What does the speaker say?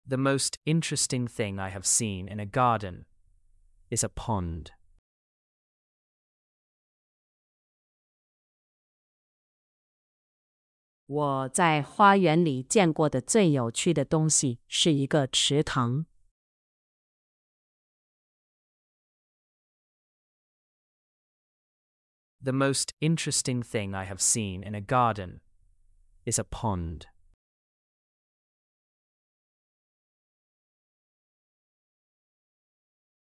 The most interesting thing I have seen in a garden is a pond. 我在花园里见过的最有趣的东西是一个池塘。 The most interesting thing I have seen in a garden is a pond.